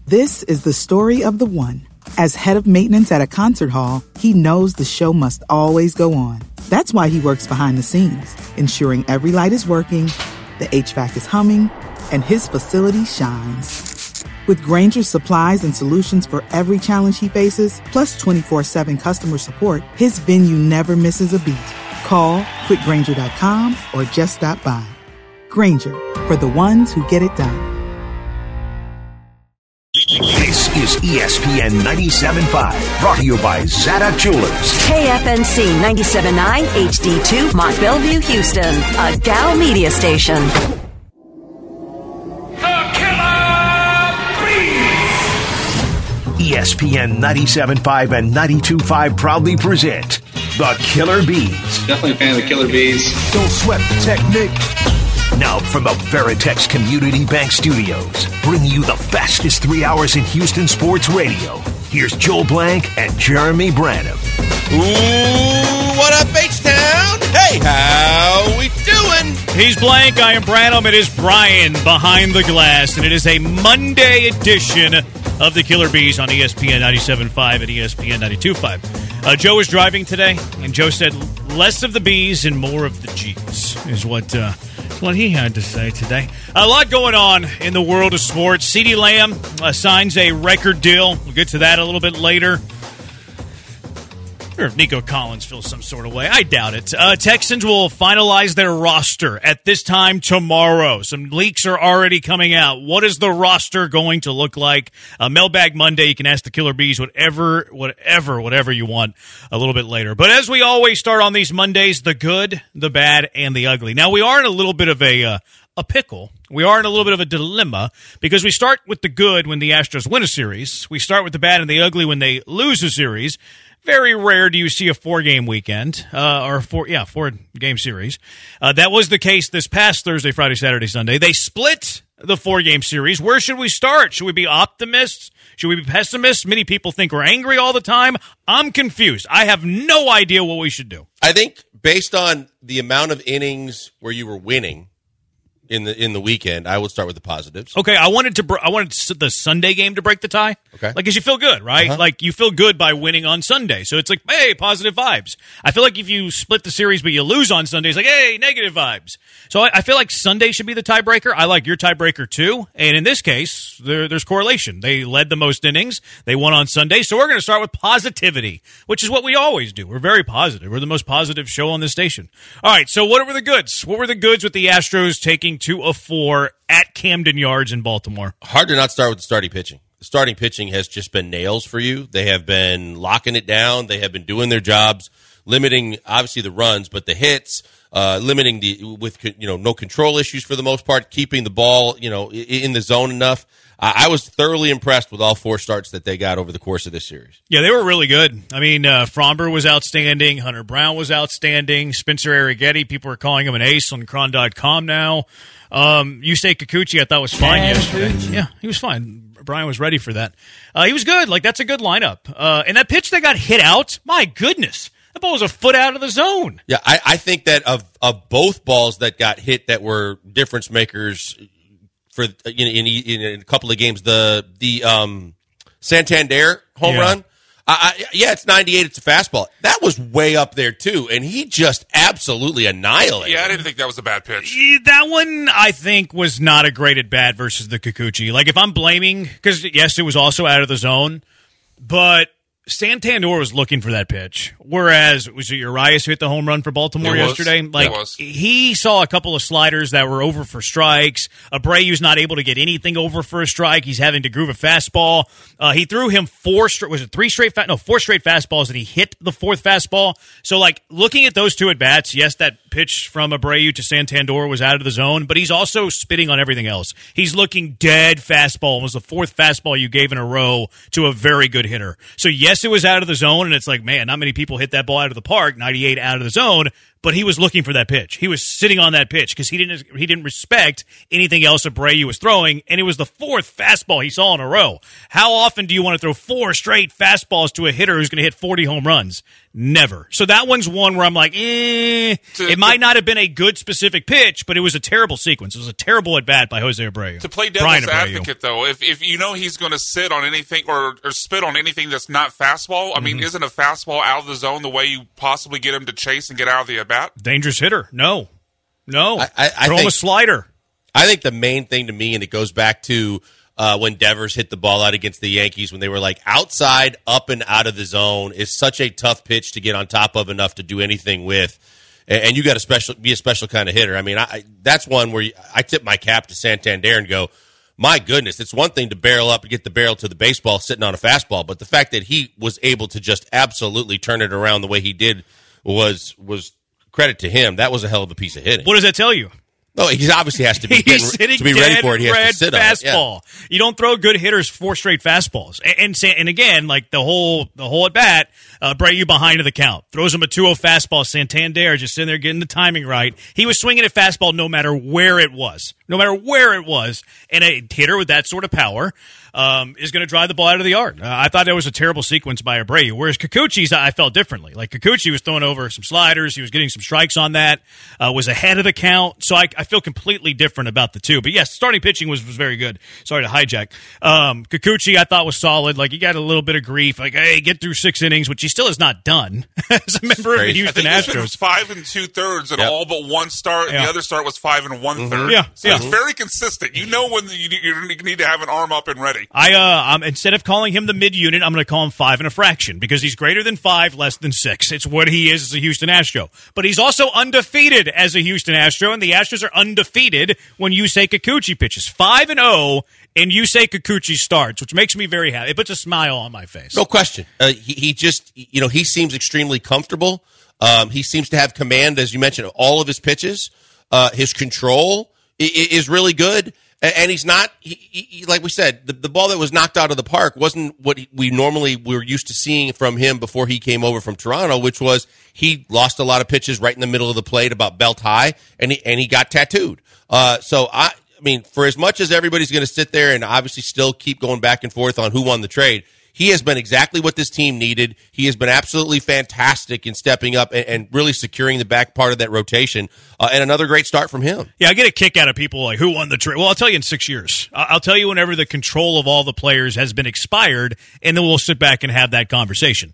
This is the story of the one. As head of maintenance at a concert hall, he knows the show must always go on. That's why he works behind the scenes, ensuring every light is working, the HVAC is humming, and his facility shines. With Grainger's supplies and solutions for every challenge he faces, plus 24/7 customer support, his venue never misses a beat. Call quickgrainger.com or just stop by. Grainger, for the ones who get it done. This is ESPN 97.5, brought to you by Zada Jewelers. KFNC 97.9 HD2, Mont Bellevue, Houston, a Gal Media station. ESPN 97.5 and 92.5 proudly present The Killer Bees. Definitely a fan of the Killer Bees. Don't sweat the technique. Now from the Veritex Community Bank Studios, bringing you the fastest 3 hours in Houston sports radio. Here's Joel Blank and Jeremy Branham. Ooh, what up, H-Town? Hey, how we doing? He's Blank, I am Branham. It is Brian behind the glass, and it is a Monday edition of the Killer Bees on ESPN 97.5 and ESPN 92.5. Joe was driving today, and Joe said less of the B's and more of the G's is what he had to say today. A lot going on in the world of sports. CeeDee Lamb signs a record deal. We'll get to that a little bit later. Or if Nico Collins feels some sort of way. I doubt it. Texans will finalize their roster at this time tomorrow. Some leaks are already coming out. What is the roster going to look like? Mailbag Monday. You can ask the Killer Bees whatever you want a little bit later. But as we always start on these Mondays, the good, the bad, and the ugly. Now, we are in a little bit of a pickle. We are in a little bit of a dilemma because we start with the good when the Astros win a series. We start with the bad and the ugly when they lose a series. Very rare do you see a four-game weekend, four-game series. That was the case this past Thursday, Friday, Saturday, Sunday. They split the four-game series. Where should we start? Should we be optimists? Should we be pessimists? Many people think we're angry all the time. I'm confused. I have no idea what we should do. I think based on the amount of innings where you were winning in the weekend, I would start with the positives. Okay, I wanted the Sunday game to break the tie. Okay, because you feel good, right? Uh-huh. Like you feel good by winning on Sunday, so it's like, hey, positive vibes. I feel like if you split the series but you lose on Sunday, it's like, hey, negative vibes. So I feel like Sunday should be the tiebreaker. I like your tiebreaker too, and in this case, there's correlation. They led the most innings. They won on Sunday, so we're going to start with positivity, which is what we always do. We're very positive. We're the most positive show on this station. All right, so what were the goods? What were the goods with the Astros taking 2 of 4 at Camden Yards in Baltimore? Hard to not start with the starting pitching. The starting pitching has just been nails for you. They have been locking it down. They have been doing their jobs, limiting obviously the runs, but the hits, limiting no control issues for the most part, keeping the ball in the zone enough. I was thoroughly impressed with all 4 starts that they got over the course of this series. Yeah, they were really good. I mean, Fromber was outstanding. Hunter Brown was outstanding. Spencer Arrighetti, people are calling him an ace on Cron.com now. Yusei Kikuchi, I thought was fine yesterday. Yeah, he was fine. Brian was ready for that. He was good. Like, that's a good lineup. And that pitch that got hit out, my goodness, that ball was a foot out of the zone. Yeah, I think that of both balls that got hit that were difference makers for in a couple of games, the Santander home run. It's 98. It's a fastball. That was way up there, too, and he just absolutely annihilated. Yeah, I didn't think that was a bad pitch. That one, I think, was not a great at bat versus the Kikuchi. Like, if I'm blaming, because, yes, it was also out of the zone, but Santander was looking for that pitch, whereas was it Urias who hit the home run for Baltimore yesterday? Like, he saw a couple of sliders that were over for strikes. Abreu's not able to get anything over for a strike. He's having to groove a fastball. He threw him 4 straight fastballs, and he hit the 4th fastball. So, like, looking at those 2 at bats, yes, that pitch from Abreu to Santander was out of the zone, but he's also spitting on everything else. He's looking dead fastball. It was the 4th fastball you gave in a row to a very good hitter. So, yes, it was out of the zone, and it's like, man, not many people hit that ball out of the park, 98 out of the zone, but he was looking for that pitch. He was sitting on that pitch because he didn't respect anything else Abreu was throwing, and it was the fourth fastball he saw in a row. How often do you want to throw 4 straight fastballs to a hitter who's going to hit 40 home runs? Never. So that one's one where I'm like, it might not have been a good specific pitch, but it was a terrible sequence. It was a terrible at-bat by Jose Abreu. To play devil's advocate, though, if you know he's going to sit on anything or spit on anything that's not fastball, I mean, isn't a fastball out of the zone the way you possibly get him to chase and get out of the at-bat? Dangerous hitter. No. I Throw him a slider. I think the main thing to me, and it goes back to when Devers hit the ball out against the Yankees, when they were like outside, up and out of the zone, is such a tough pitch to get on top of enough to do anything with. And you got to be a special kind of hitter. I mean, that's one where I tip my cap to Santander and go, my goodness, it's one thing to barrel up and get the barrel to the baseball sitting on a fastball, but the fact that he was able to just absolutely turn it around the way he did was credit to him. That was a hell of a piece of hitting. What does that tell you? Oh, he obviously has to be to be ready for it. He has to sit fastball. on it. Yeah. You don't throw good hitters 4 straight fastballs. And again, like the whole at bat, Abreu behind to the count, throws him a 2-0 fastball. Santander just sitting there getting the timing right. He was swinging at fastball no matter where it was, and a hitter with that sort of power is going to drive the ball out of the yard. I thought that was a terrible sequence by Abreu. Whereas Kikuchi's, I felt differently. Like Kikuchi was throwing over some sliders. He was getting some strikes on that. Was ahead of the count. So I feel completely different about the two. But yes, starting pitching was very good. Sorry to hijack. Kikuchi I thought was solid. Like he got a little bit of grief. Like, hey, get through 6 innings, which he still has not done as a member of the Houston Astros. 5 2/3 in all but one start. Yeah. The other start was 5 1/3. Yeah. So it's very consistent. You know when you need to have an arm up and ready. I'm instead of calling him the mid-unit, I'm going to call him 5 and a fraction because he's greater than 5, less than 6. It's what he is as a Houston Astro. But he's also undefeated as a Houston Astro, and the Astros are undefeated when Yusei Kikuchi pitches. 5-0, and Yusei Kikuchi starts, which makes me very happy. It puts a smile on my face. No question. He just, he seems extremely comfortable. He seems to have command, as you mentioned, of all of his pitches. His control is really good. And he's not, like we said, the ball that was knocked out of the park wasn't what we normally were used to seeing from him before he came over from Toronto, which was he lost a lot of pitches right in the middle of the plate about belt high, and he got tattooed. So I mean, for as much as everybody's going to sit there and obviously still keep going back and forth on who won the trade, he has been exactly what this team needed. He has been absolutely fantastic in stepping up and really securing the back part of that rotation. And another great start from him. Yeah, I get a kick out of people like, who won the trade? Well, I'll tell you in 6 years. I'll tell you whenever the control of all the players has been expired, and then we'll sit back and have that conversation.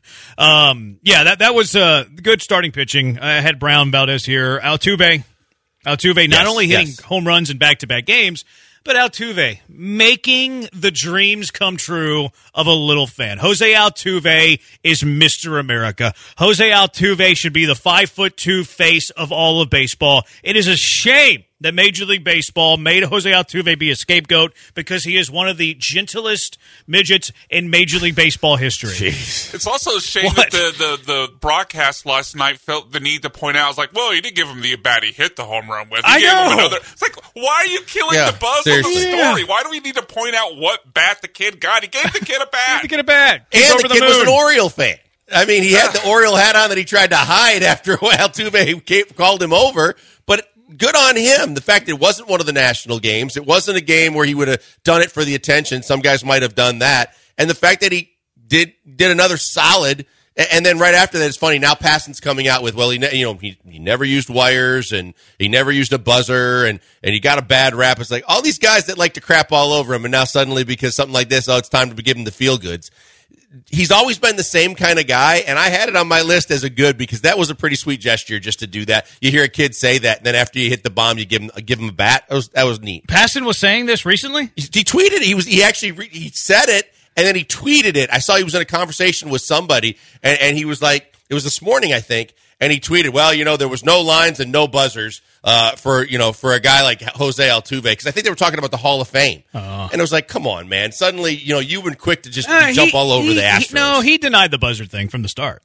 That was good starting pitching. I had Brown, Valdez here. Altuve not only hitting home runs in back-to-back games, but Altuve making the dreams come true of a little fan. Jose Altuve is Mr. America. Jose Altuve should be the 5'2" face of all of baseball. It is a shame that Major League Baseball made Jose Altuve be a scapegoat because he is one of the gentlest midgets in Major League Baseball history. Jeez. It's also a shame that the broadcast last night felt the need to point out, I was like, well, you did give him the bat he hit the home run with. I know. It's like, why are you killing the buzz of the story? Why do we need to point out what bat the kid got? He gave the kid a bat. He's and over the kid was an Oriole fan. I mean, he had the Oriole hat on that he tried to hide after Altuve called him over, but good on him. The fact that it wasn't one of the national games. It wasn't a game where he would have done it for the attention. Some guys might have done that. And the fact that he did another solid. And then right after that, it's funny. Now Passan's coming out with, well, he never used wires and he never used a buzzer and he got a bad rap. It's like all these guys that like to crap all over him. And now suddenly because something like this, it's time to give him the feel goods. He's always been the same kind of guy, and I had it on my list as a good because that was a pretty sweet gesture just to do that. You hear a kid say that, and then after you hit the bomb, you give him a bat. That was neat. Passan was saying this recently? He tweeted it. He said it, and then he tweeted it. I saw he was in a conversation with somebody, and he was like, it was this morning, I think, and he tweeted, well, there was no lines and no buzzers for a guy like Jose Altuve, because I think they were talking about the Hall of Fame. And it was like, come on, man. Suddenly, you've been quick to just jump all over the Astros. He denied the buzzer thing from the start.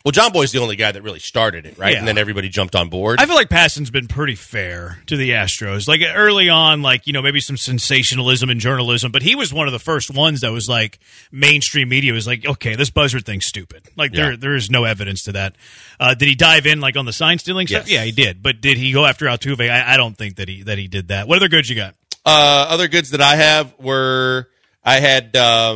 Well, John Boy's the only guy that really started it, right? Yeah. And then everybody jumped on board. I feel like Passan's been pretty fair to the Astros. Like early on, like, maybe some sensationalism in journalism, but he was one of the first ones that was like mainstream media was like, okay, this Buzzard thing's stupid. Like there is no evidence to that. Did he dive in like on the sign stealing stuff? Yes. Yeah, he did. But did he go after Altuve? I don't think that he did that. What other goods you got? Other goods that I have were I had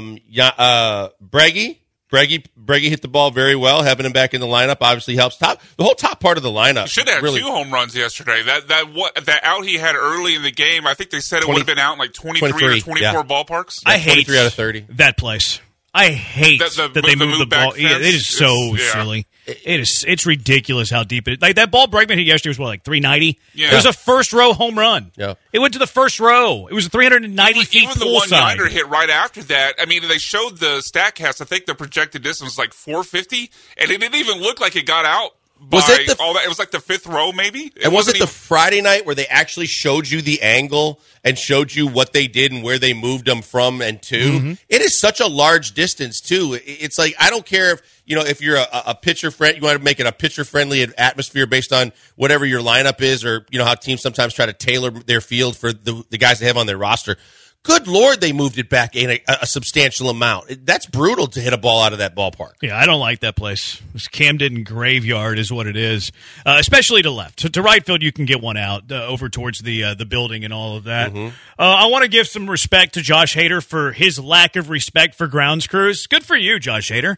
Breggy. Breggy hit the ball very well. Having him back in the lineup obviously helps. The whole top part of the lineup. Should have really, 2 home runs yesterday. That out he had early in the game, I think they said it would have been out in like 23 or 24 ballparks. I hate 23 out of 30. that place. I hate that they move the ball. Yeah, it is so silly. It's ridiculous how deep it is. Like that ball Bregman hit yesterday was like 390? Yeah. It was a first row home run. Yeah. It went to the first row. It was 390 feet Even the one poolside. yonder hit right after that. I mean, they showed the StatCast. I think the projected distance was like 450, and it didn't even look like it got out. Was it all that? It was like the 5th row, maybe. And was it the Friday night where they actually showed you the angle and showed you what they did and where they moved them from and to? Mm-hmm. It is such a large distance, too. It's like, I don't care if you're a pitcher friend, you want to make it a pitcher friendly atmosphere based on whatever your lineup is, or how teams sometimes try to tailor their field for the guys they have on their roster. Good Lord, they moved it back in a substantial amount. That's brutal to hit a ball out of that ballpark. Yeah, I don't like that place. This Camden graveyard is what it is, especially to left. To right field, you can get one out over towards the building and all of that. Mm-hmm. I want to give some respect to Josh Hader for his lack of respect for grounds crews. Good for you, Josh Hader.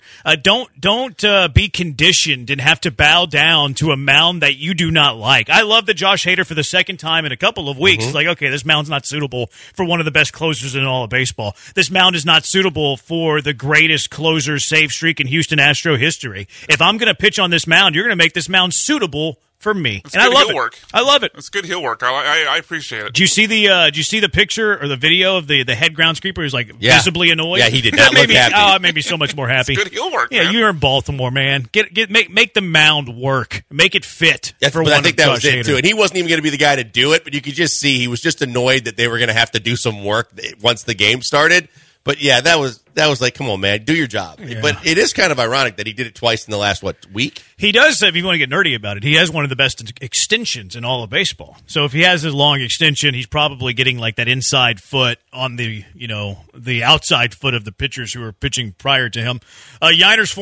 Don't be conditioned and have to bow down to a mound that you do not like. I love that Josh Hader, for the second time in a couple of weeks, is like, okay, this mound's not suitable for one of the best closers in all of baseball. This mound is not suitable for the greatest closer save streak in Houston Astro history. If I'm going to pitch on this mound, you're going to make this mound suitable for me. It's and good I love heel it. Work. I love it. It's good heel work. I appreciate it. Did you see the picture or the video of the head groundskeeper who's like visibly annoyed? Yeah, he did not look happy. Oh, it made me so much more happy. It's good heel work. Yeah, man. you're in Baltimore, man. Make the mound work. Make it fit. Yes, for but one I think of that was Josh it Hader. too. And he wasn't even going to be the guy to do it, but you could just see he was just annoyed that they were going to have to do some work once the game started. But yeah, that was like, come on, man, do your job. Yeah. But it is kind of ironic that he did it twice in the last week. He does. If you want to get nerdy about it, he has one of the best extensions in all of baseball. So if he has his long extension, he's probably getting like that inside foot on the the outside foot of the pitchers who are pitching prior to him. Yiner's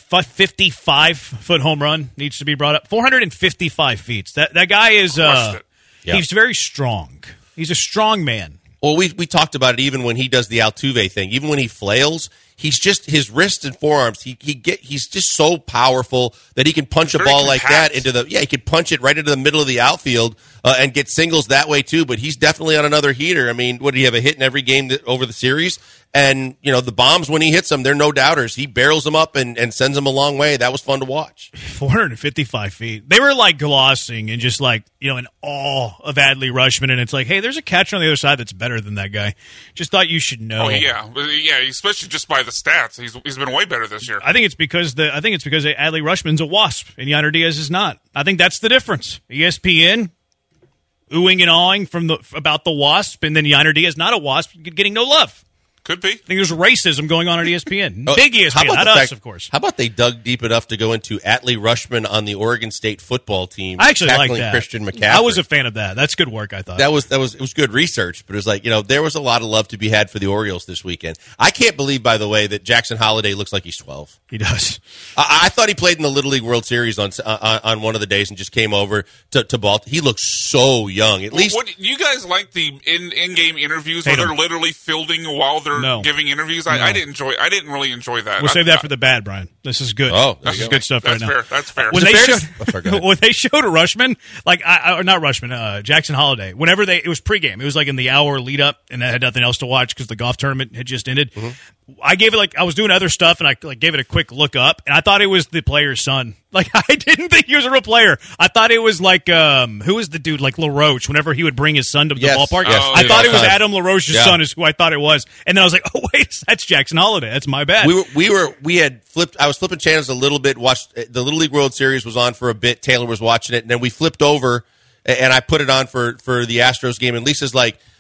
455-foot home run needs to be brought up. 455 feet. That guy is he's very strong. He's a strong man. Well, we talked about it even when he does the Altuve thing. Even when he flails, he's just his wrists and forearms. He's just so powerful that he can punch a ball like that he can punch it right into the middle of the outfield and get singles that way too. But he's definitely on another heater. I mean, what did he have, a hit in every game over the series? And the bombs, when he hits them, they're no doubters. He barrels them up and sends them a long way. That was fun to watch. 455 feet. They were like glossing and just like in awe of Adley Rutschman, and it's like, hey, there's a catcher on the other side that's better than that guy. Just thought you should know. Oh yeah, especially just by the stats, he's been way better this year. I think it's because Adley Rutschman's a wasp and Yainer Diaz is not. I think that's the difference. ESPN oohing and awing about the wasp, and then Yainer Diaz not a wasp, getting no love. Could be. I think there's racism going on at ESPN. Big ESPN, not us, of course. How about they dug deep enough to go into Adley Rutschman on the Oregon State football team? I actually like that. Christian McCaffrey. I was a fan of that. That's good work, I thought. It was good research, but it was like, there was a lot of love to be had for the Orioles this weekend. I can't believe, by the way, that Jackson Holliday looks like he's 12. He does. I thought he played in the Little League World Series on one of the days and just came over to Baltimore. He looks so young. At least, you guys like the in-game interviews where they're literally fielding while they're giving interviews? I didn't really enjoy that. We'll save that for the bad, Brian. This is good. Oh, this is good stuff right now. That's fair. When they showed Rutschman, not Rutschman, Jackson Holliday. Whenever it was pregame, it was like in the hour lead up, and I had nothing else to watch because the golf tournament had just ended. Mm-hmm. I gave it I was doing other stuff, and I gave it a quick look up, and I thought it was the player's son. I didn't think he was a real player. I thought it was who was the dude, like LaRoche, whenever he would bring his son to the ballpark. Yes. I thought it was Adam LaRoche's son is who I thought it was. And then I was like, oh, wait, that's Jackson Holliday. That's my bad. We had flipped. I was flipping channels a little bit, watched the Little League World Series was on for a bit. Taylor was watching it, and then we flipped over, and I put it on for the Astros game, and Lisa's like,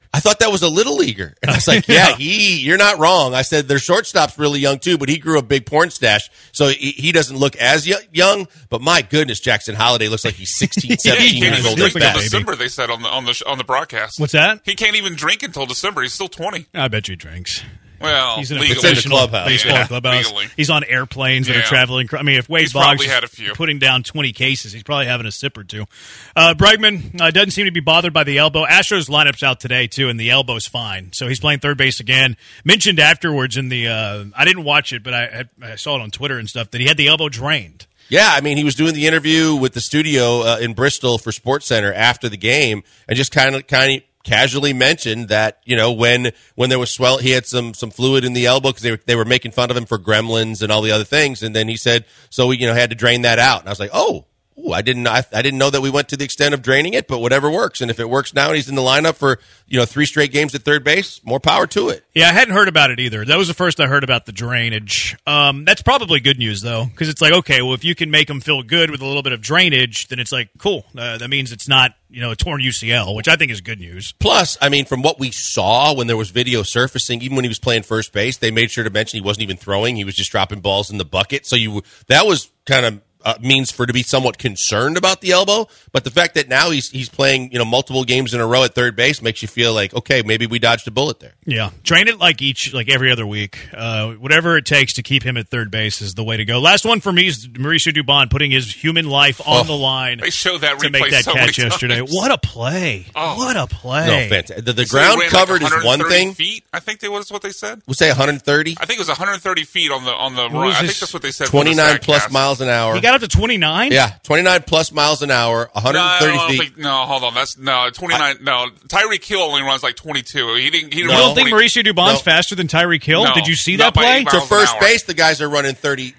I thought that was a little leaguer. And I was like, yeah, you're not wrong. I said, their shortstop's really young too, but he grew a big porn stash, so he doesn't look as young, but my goodness, Jackson Holiday looks like he's 16, 17 years old. He Like can't even drink until December, they said on the broadcast. What's that? He can't even drink until December. He's still 20. I bet you he drinks. Well, he's in a It's in the clubhouse. baseball clubhouse. Legally. He's on airplanes that are traveling. I mean, if Wade He's Boggs probably had a few. putting down 20 cases, he's probably having a sip or two. Bregman doesn't seem to be bothered by the elbow. Astros lineup's out today, too, and the elbow's fine. So he's playing third base again. Mentioned afterwards in the I didn't watch it, but I saw it on Twitter and stuff, that he had the elbow drained. Yeah, I mean, he was doing the interview with the studio in Bristol for SportsCenter after the game, and just kind of casually mentioned that, you know, when there was swell, he had some fluid in the elbow because they were making fun of him for gremlins and all the other things, and then he said, so we had to drain that out, and I was like, I didn't know that we went to the extent of draining it, but whatever works. And if it works now and he's in the lineup for 3 straight games at third base, more power to it. Yeah, I hadn't heard about it either. That was the first I heard about the drainage. That's probably good news though, because it's like, okay, well, if you can make them feel good with a little bit of drainage, then it's like cool. That means it's not a torn UCL, which I think is good news. Plus, I mean, from what we saw when there was video surfacing, even when he was playing first base, they made sure to mention he wasn't even throwing; he was just dropping balls in the bucket. So that was kind of means for to be somewhat concerned about the elbow, but the fact that now he's playing multiple games in a row at third base makes you feel like, okay, maybe we dodged a bullet there. Yeah, drain it like every other week. Whatever it takes to keep him at third base is the way to go. Last one for me is Mauricio Dubon putting his human life on the line. They showed that to make that so catch many yesterday. times. What a play! What a play! No, fantastic. The ground covered is one thing. Feet, I think that was what they said. We'll say 130. I think it was 130 feet on the run. I think that's what they said. 29 plus miles an hour. He got up to 29. Yeah, 29 plus miles an hour, 130 feet. No, hold on. That's 29. Tyreek Hill only runs like 22. He didn't. You don't think Mauricio Dubon's faster than Tyreek Hill? No, Did you see that play? To first base, the guys are running 30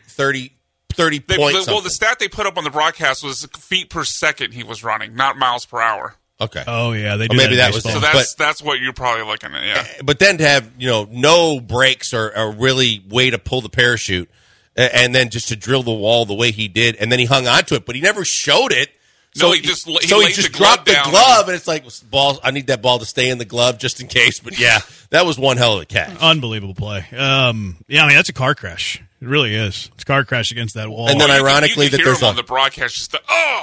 points. Well, the stat they put up on the broadcast was feet per second he was running, not miles per hour. Okay. Oh yeah, they do. Maybe that was so. That's what you're probably looking at. Yeah. But then to have no brakes or really way to pull the parachute. And then just to drill the wall the way he did, and then he hung on to it, but he never showed it. So he just dropped the glove, and it's like, ball. I need that ball to stay in the glove just in case. But yeah, that was one hell of a catch. Unbelievable play. Yeah, I mean that's a car crash. It really is. It's a car crash against that wall. And then ironically, you that hear there's him on the broadcast,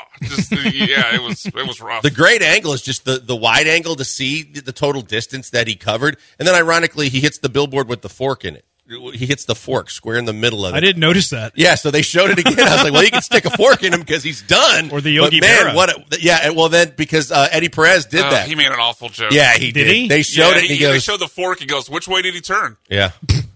it was rough. The great angle is just the wide angle to see the total distance that he covered, and then ironically, he hits the billboard with the fork in it. He hits the fork square in the middle of it. I didn't notice that. Yeah, so they showed it again. I was like, well, you can stick a fork in him because he's done. Or the Yogi Berra. Well, then, because Eddie Perez did that. He made an awful joke. Yeah, he did. He? They showed it, and he goes... They showed the fork, he goes, which way did he turn? Yeah.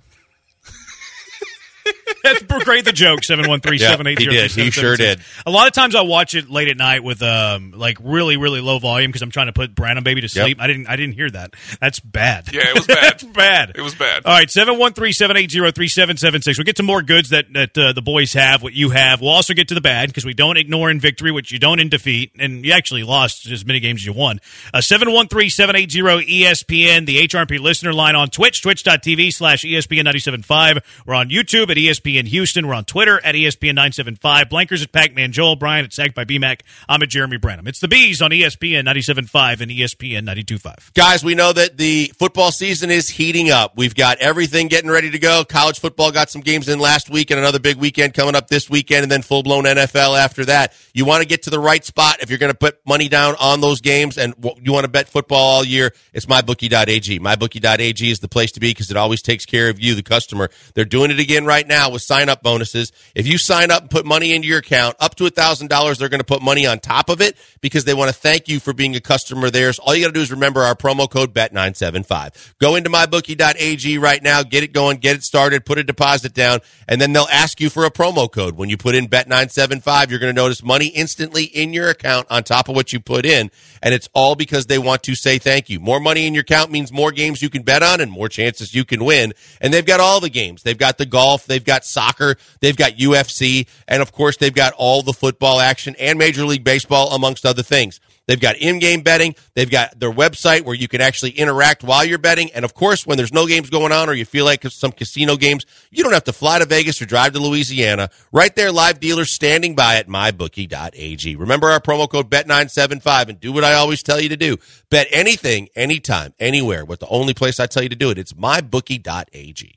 That's great. The joke 713-780. He did. He sure did. A lot of times I watch it late at night with really really low volume because I'm trying to put Brandon baby to sleep. Yep. I didn't hear that. That's bad. Yeah, it was bad. That's bad. It was bad. All right, 713-780-3776. We'll get to more goods that the boys have, what you have. We'll also get to the bad because we don't ignore in victory, which you don't in defeat, and you actually lost as many games as you won. 713-780-ESPN, the HRP listener line on Twitch, twitch.tv/ESPN975. We're on YouTube at ESPN Houston. We're on Twitter at ESPN975. Blankers at Pac-Man Joel. Brian at Sacked by BMAC. I'm at Jeremy Branham. It's the Bees on ESPN 97.5 and ESPN 92.5. Guys, we know that the football season is heating up. We've got everything getting ready to go. College football got some games in last week and another big weekend coming up this weekend, and then full-blown NFL after that. You want to get to the right spot if you're going to put money down on those games and you want to bet football all year. It's MyBookie.ag. MyBookie.ag is the place to be because it always takes care of you, the customer. They're doing it again right now with sign-up bonuses. If you sign up and put money into your account, up to $1,000, they're going to put money on top of it because they want to thank you for being a customer of theirs. All you got to do is remember our promo code BET975. Go into MyBookie.ag right now, get it going, get it started, put a deposit down, and then they'll ask you for a promo code. When you put in BET975, you're going to notice money instantly in your account on top of what you put in, and it's all because they want to say thank you. More money in your account means more games you can bet on and more chances you can win, and they've got all the games. They've got the golf, they've got soccer, they've got UFC, and of course they've got all the football action and Major League Baseball, amongst other things. They've got in-game betting. They've got their website where you can actually interact while you're betting. And, of course, when there's no games going on or you feel like some casino games, you don't have to fly to Vegas or drive to Louisiana. Right there, live dealers standing by at mybookie.ag. Remember our promo code BET975 and do what I always tell you to do. Bet anything, anytime, anywhere. But the only place I tell you to do it, it's mybookie.ag.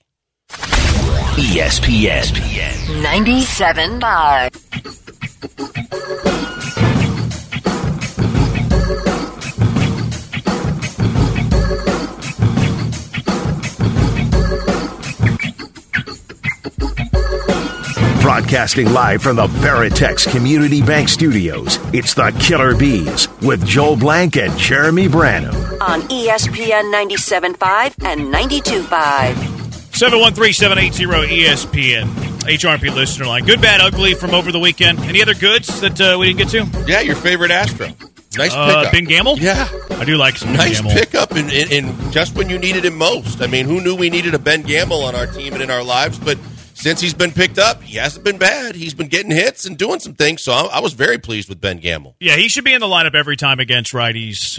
ESPN 97.5. Broadcasting live from the Veritex Community Bank Studios, it's the Killer Bees with Joel Blank and Jeremy Branham. On ESPN 97.5 and 92.5. 713-780-ESPN. HRP listener line. Good, bad, ugly from over the weekend. Any other goods that we didn't get to? Yeah, your favorite Astro. Nice pickup. Ben Gamel? Yeah. I do like some nice Ben Gamel. Pickup in just when you needed him most. I mean, who knew we needed a Ben Gamel on our team and in our lives? But since he's been picked up, he hasn't been bad. He's been getting hits and doing some things, so I was very pleased with Ben Gamel. Yeah, he should be in the lineup every time against righties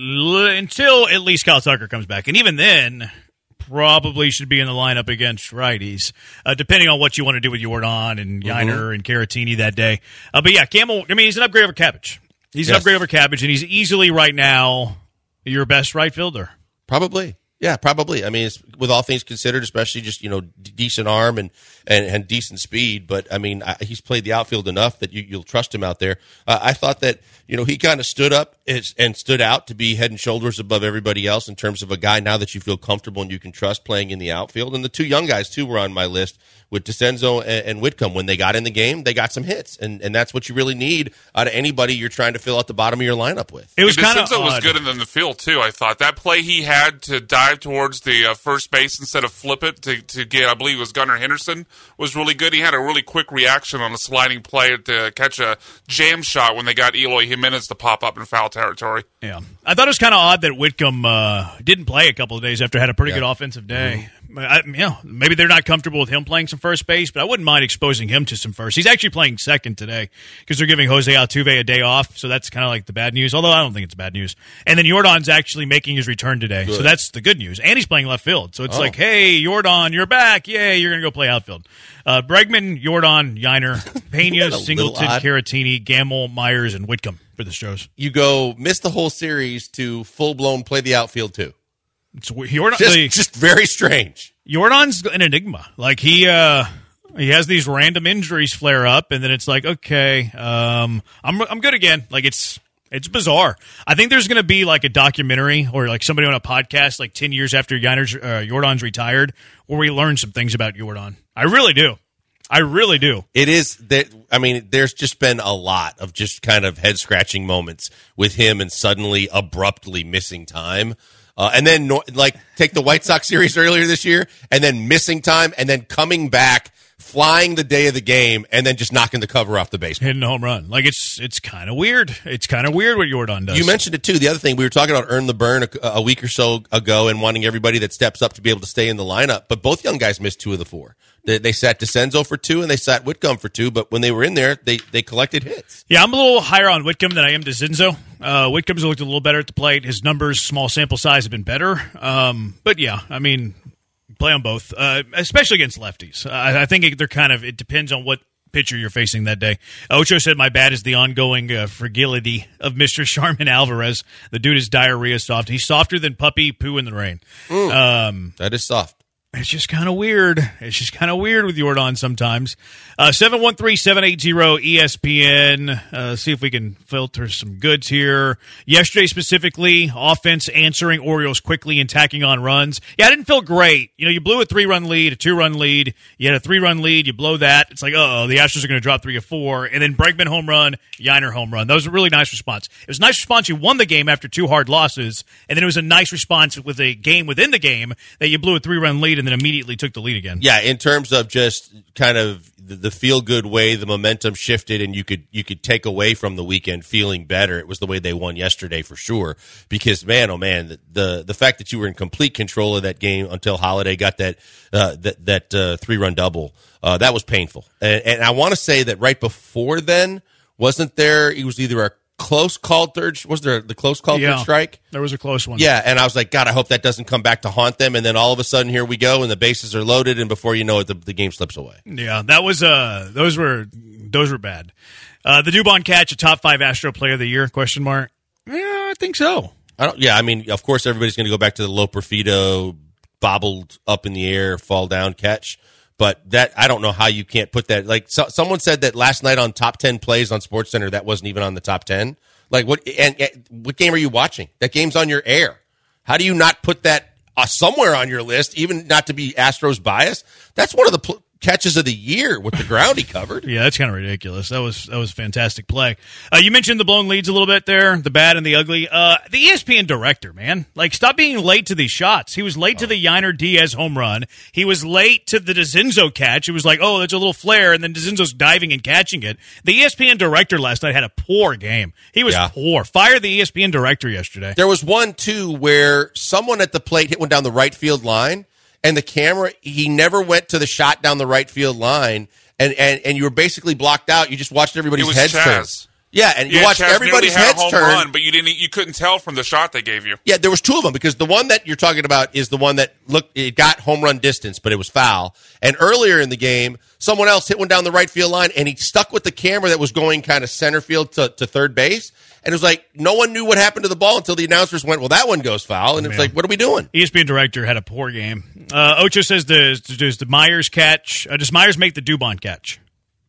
until at least Kyle Tucker comes back. And even then, probably should be in the lineup against righties, depending on what you want to do with Jordan and Yiner and Caratini that day. But yeah, Gamel, I mean, he's an upgrade over Cabbage. He's an upgrade over Cabbage, and he's easily right now your best right fielder. Probably. Yeah, probably. I mean, it's, with all things considered, especially just, decent arm and decent speed. But, I mean, he's played the outfield enough that you'll trust him out there. I thought that, he kind of stood up and stood out to be head and shoulders above everybody else in terms of a guy now that you feel comfortable and you can trust playing in the outfield. And the two young guys, too, were on my list with DeCenzo and Whitcomb. When they got in the game, they got some hits. And that's what you really need out of anybody you're trying to fill out the bottom of your lineup with. It was kind of DeCenzo was good in the field, too, I thought. That play he had to dive towards the first base instead of flip it to get, I believe it was Gunnar Henderson, was really good. He had a really quick reaction on a sliding play to catch a jam shot when they got Eloy Jimenez to pop up in foul territory. Yeah. I thought it was kind of odd that Whitcomb didn't play a couple of days after had a pretty good offensive day. Maybe they're not comfortable with him playing some first base, but I wouldn't mind exposing him to some first. He's actually playing second today because they're giving Jose Altuve a day off, so that's kind of like the bad news, although I don't think it's bad news. And then Jordan's actually making his return today, so that's the good news. And he's playing left field, so it's like, hey, Jordan, you're back. Yay, you're going to go play outfield. Bregman, Jordan, Yiner, Pena, Singleton, Caratini, Gamel, Myers, and Whitcomb for the Stros. You go miss the whole series to full-blown play the outfield, too. It's Jordan, just very strange. Jordan's an enigma. Like he has these random injuries flare up, and then it's like, okay, I'm good again. Like it's bizarre. I think there's going to be like a documentary or like somebody on a podcast like 10 years after Jordan's retired, where we learn some things about Jordan. I really do. It is that. I mean, there's just been a lot of just kind of head scratching moments with him, and suddenly abruptly missing time. And then, take the White Sox series earlier this year, and then missing time, and then coming back, flying the day of the game, and then just knocking the cover off the baseball. Hitting a home run. Like, it's kind of weird. It's kind of weird what Jordan does. You mentioned it, too. The other thing, we were talking about Earn the Burn a week or so ago and wanting everybody that steps up to be able to stay in the lineup, but both young guys missed 2 of the 4. They sat DeCenzo for 2, and they sat Whitcomb for 2, but when they were in there, they collected hits. Yeah, I'm a little higher on Whitcomb than I am DeCenzo. Whitcomb's looked a little better at the plate. His numbers, small sample size, have been better. But, yeah, I mean, play on both, especially against lefties. I think it depends on what pitcher you're facing that day. Ocho said my bad is the ongoing fragility of Mr. Sharman Alvarez. The dude is diarrhea soft. He's softer than puppy poo in the rain. That is soft. It's just kind of weird. It's just kind of weird with Jordan sometimes. 713-780-ESPN. See if we can filter some goods here. Yesterday specifically, offense answering Orioles quickly and tacking on runs. Yeah, I didn't feel great. You blew a 3-run lead, a 2-run lead. You had a 3-run lead. You blow that. It's like, the Astros are going to drop 3 or 4. And then Bregman home run, Yiner home run. That was a really nice response. It was a nice response. You won the game after 2 hard losses. And then it was a nice response with a game within the game that you blew a 3-run lead and then immediately took the lead again. Yeah, in terms of just kind of the feel-good way the momentum shifted and you could take away from the weekend feeling better, it was the way they won yesterday for sure. Because, man, oh, man, the fact that you were in complete control of that game until Holiday got that 3-run double, that was painful. And I want to say that right before then, wasn't there – it was either a close called third. Was there the close called third strike? There was a close one. Yeah, and I was like, God, I hope that doesn't come back to haunt them. And then all of a sudden, here we go, and the bases are loaded, and before you know it, the game slips away. Yeah, that was those were bad. The Dubon catch, a top 5 Astro Player of the Year? Question mark. Yeah, I think so. I mean, of course, everybody's going to go back to the low Perfido, bobbled up in the air, fall down catch. But that, I don't know how you can't put that. Like, someone said that last night on top 10 plays on SportsCenter, that wasn't even on the top 10. Like, what game are you watching? That game's on your air. How do you not put that somewhere on your list, even not to be Astros biased? That's one of the catches of the year with the ground he covered. Yeah, that's kind of ridiculous. That was a fantastic play. You mentioned the blown leads a little bit there, the bad and the ugly. The ESPN director, man, like, stop being late to these shots. He was late to the Yainer Diaz home run. He was late to the DeCinzo catch. It was like, oh, that's a little flare, and then DeCinzo's diving and catching it. The ESPN director last night had a poor game. He was poor. Fire the ESPN director yesterday. There was one, too, where someone at the plate hit one down the right field line, and the camera, he never went to the shot down the right field line, and you were basically blocked out. You just watched everybody's heads turn. Yeah, and you watched everybody's heads turn. Run, but you couldn't tell from the shot they gave you. Yeah, there was 2 of them, because the one that you're talking about is the one that it got home run distance, but it was foul. And earlier in the game, someone else hit one down the right field line, and he stuck with the camera that was going kind of center field to third base. And it was like, no one knew what happened to the ball until the announcers went, well, that one goes foul. And it was like, what are we doing? ESPN director had a poor game. Ocho says, does the Myers catch? Does Myers make the Dubon catch?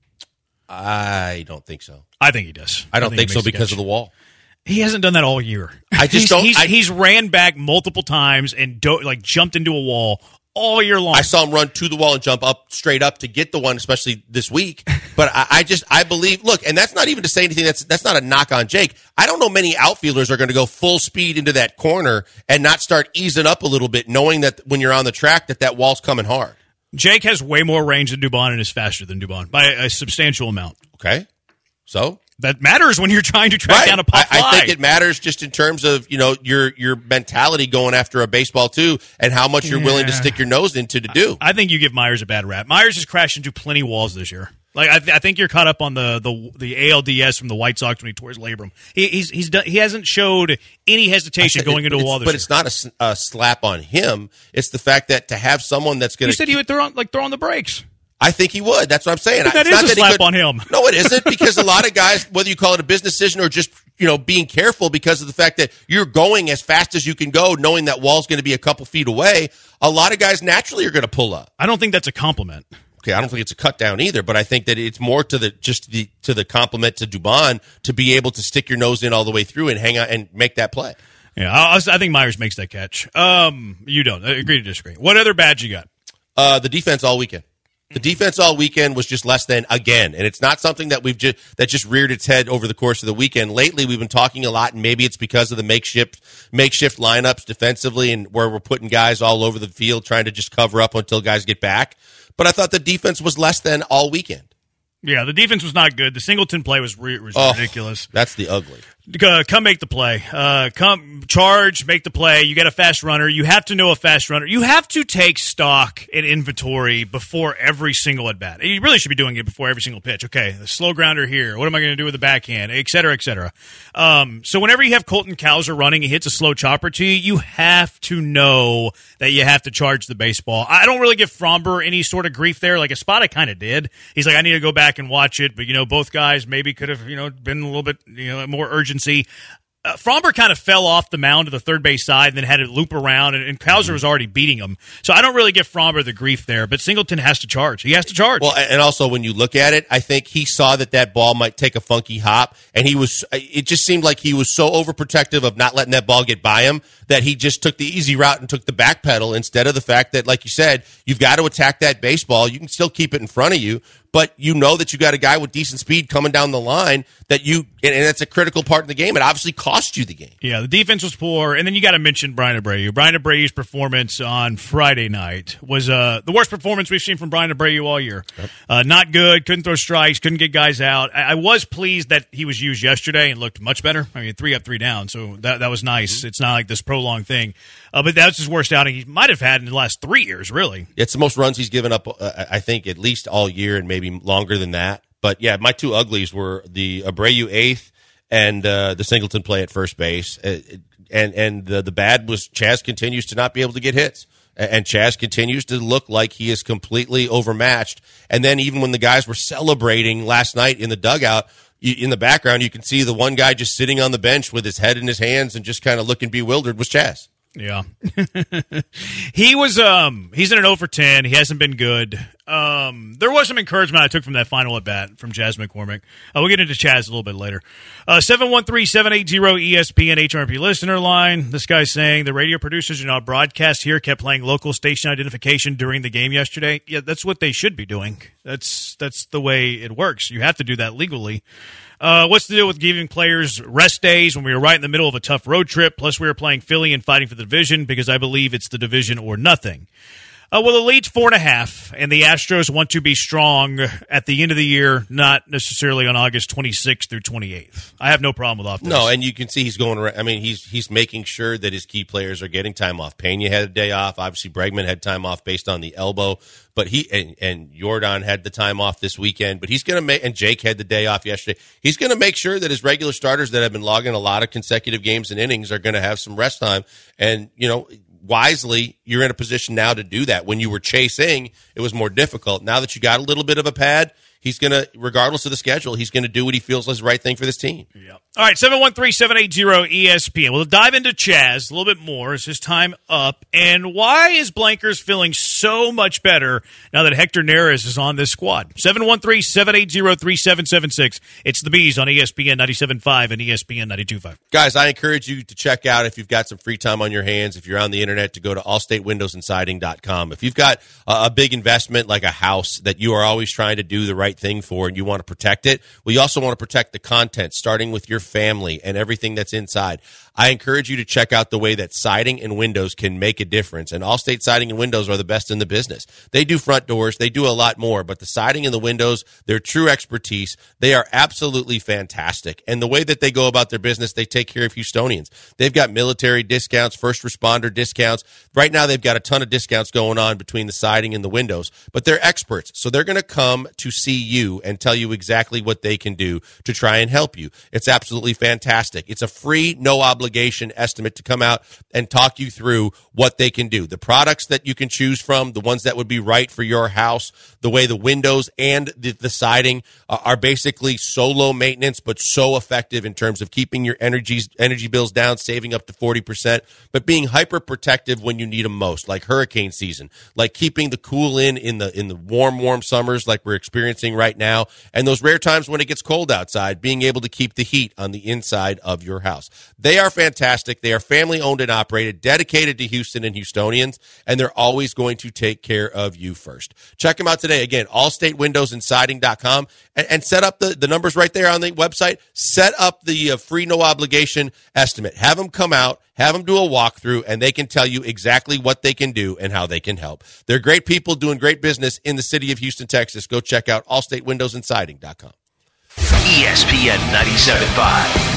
I don't think so. I think he does. I don't think so because of the wall. He hasn't done that all year. I just don't. He's ran back multiple times and jumped into a wall all year long. I saw him run to the wall and jump up straight up to get the one, especially this week. But I believe. Look, and that's not even to say anything. That's not a knock on Jake. I don't know many outfielders are going to go full speed into that corner and not start easing up a little bit, knowing that when you're on the track that wall's coming hard. Jake has way more range than Dubon and is faster than Dubon by a substantial amount. Okay, so that matters when you're trying to track down a pop fly. I think it matters just in terms of your mentality going after a baseball too, and how much you're willing to stick your nose into to do. I think you give Myers a bad rap. Myers has crashed into plenty of walls this year. Like I think you're caught up on the ALDS from the White Sox when he tore his labrum. He hasn't showed any hesitation going into a wall this year. But it's not a slap on him. It's the fact that to have someone that's going to. You said he would throw on the brakes. I think he would. That's what I'm saying. But that is a slap on him. No, it isn't, because a lot of guys, whether you call it a business decision or just being careful because of the fact that you're going as fast as you can go, knowing that wall's going to be a couple feet away, a lot of guys naturally are going to pull up. I don't think that's a compliment. Okay, I don't think it's a cut down either, but I think that it's more to the compliment to Dubon to be able to stick your nose in all the way through and hang out and make that play. Yeah, I think Myers makes that catch. You don't. I agree to disagree. What other badge you got? The defense all weekend. The defense all weekend was just less than again, and it's not something that that just reared its head over the course of the weekend. Lately, we've been talking a lot, and maybe it's because of the makeshift lineups defensively, and where we're putting guys all over the field trying to just cover up until guys get back. But I thought the defense was less than all weekend. Yeah, the defense was not good. The Singleton play was ridiculous. That's the ugly. Come make the play. Come charge, make the play. You got a fast runner. You have to know a fast runner. You have to take stock and inventory before every single at-bat. You really should be doing it before every single pitch. Okay, the slow grounder here. What am I going to do with the backhand? Et cetera, et cetera. So whenever you have Colton Cowser running and hits a slow chopper to you, you have to know that you have to charge the baseball. I don't really give Fromber any sort of grief there. Like Espada kind of did. He's like, I need to go back and watch it. But, both guys maybe could have, been a little bit, more urgency. Fromber kind of fell off the mound to the third base side and then had to loop around, and Cowser was already beating him. So I don't really give Fromber the grief there, but Singleton has to charge. He has to charge. Well, and also when you look at it, I think he saw that ball might take a funky hop, and it just seemed like he was so overprotective of not letting that ball get by him that he just took the easy route and took the back pedal instead of the fact that, like you said, you've got to attack that baseball. You can still keep it in front of you, but you know that you got a guy with decent speed coming down the line and that's a critical part of the game. It obviously cost you the game. Yeah, the defense was poor, and then you got to mention Brian Abreu. Brian Abreu's performance on Friday night was the worst performance we've seen from Brian Abreu all year. Yep. Not good, couldn't throw strikes, couldn't get guys out. I was pleased that he was used yesterday and looked much better. I mean, 3 up, 3 down, so that was nice. Mm-hmm. It's not like this prolonged thing. But that's his worst outing he might have had in the last 3 years, really. It's the most runs he's given up, I think, at least all year and maybe longer than that. But, yeah, my two uglies were the Abreu 8th and the Singleton play at first base. And the bad was Chas continues to not be able to get hits. And Chas continues to look like he is completely overmatched. And then even when the guys were celebrating last night in the dugout, in the background, you can see the one guy just sitting on the bench with his head in his hands and just kind of looking bewildered was Chas. Yeah. He's in an 0 for 10. He hasn't been good. There was some encouragement I took from that final at bat from Chas McCormick. We'll get into Chas a little bit later. 713-780-ESPN HRP listener line. This guy's saying the radio producers broadcast here kept playing local station identification during the game yesterday. Yeah, that's what they should be doing. That's the way it works. You have to do that legally. What's the deal with giving players rest days when we were right in the middle of a tough road trip? Plus, we were playing Philly and fighting for the division because I believe it's the division or nothing. Well, the lead's 4.5, and the Astros want to be strong at the end of the year, not necessarily on August 26th through 28th. I have no problem with off days. No, and you can see he's going around. I mean, he's making sure that his key players are getting time off. Pena had a day off. Obviously, Bregman had time off based on the elbow. But and Jordan had the time off this weekend. But he's going to make, and Jake had the day off yesterday. He's going to make sure that his regular starters that have been logging a lot of consecutive games and innings are going to have some rest time. And, wisely, you're in a position now to do that. When you were chasing, it was more difficult. Now that you got a little bit of a pad, he's going to, regardless of the schedule, he's going to do what he feels is the right thing for this team. Yeah. All right, 713-780-ESPN. We'll dive into Chas a little bit more. Is his time up? And why is Blankers feeling so much better now that Hector Neris is on this squad? 713-780-3776. It's the Bees on ESPN 97.5 and ESPN 92.5. Guys, I encourage you to check out, if you've got some free time on your hands, if you're on the internet, to go to allstatewindowsandsiding.com. If you've got a big investment like a house that you are always trying to do the right thing for and you want to protect it, well, you also want to protect the content, starting with your family and everything that's inside. I encourage you to check out the way that siding and windows can make a difference. And Allstate Siding and Windows are the best in the business. They do front doors. They do a lot more. But the siding and the windows, their true expertise, they are absolutely fantastic. And the way that they go about their business, they take care of Houstonians. They've got military discounts, first responder discounts. Right now, they've got a ton of discounts going on between the siding and the windows. But they're experts. So they're going to come to see you and tell you exactly what they can do to try and help you. It's absolutely fantastic. It's a free, no obligation estimate to come out and talk you through what they can do. The products that you can choose from, the ones that would be right for your house, the way the windows and the siding are basically so low maintenance but so effective in terms of keeping your energy bills down, saving up to 40%, but being hyper protective when you need them most, like hurricane season, like keeping the cool in the warm summers like we're experiencing right now, and those rare times when it gets cold outside, being able to keep the heat on the inside of your house. They are fantastic. They are family owned and operated, dedicated to Houston and Houstonians, and they're always going to take care of you first. Check them out today. Again, allstatewindowsandsiding.com, and set up the numbers right there on the website. Set up the free no obligation estimate. Have them come out, have them do a walkthrough, and they can tell you exactly what they can do and how they can help. They're great people doing great business in the city of Houston, Texas. Go check out allstatewindowsandsiding.com. ESPN 97.5.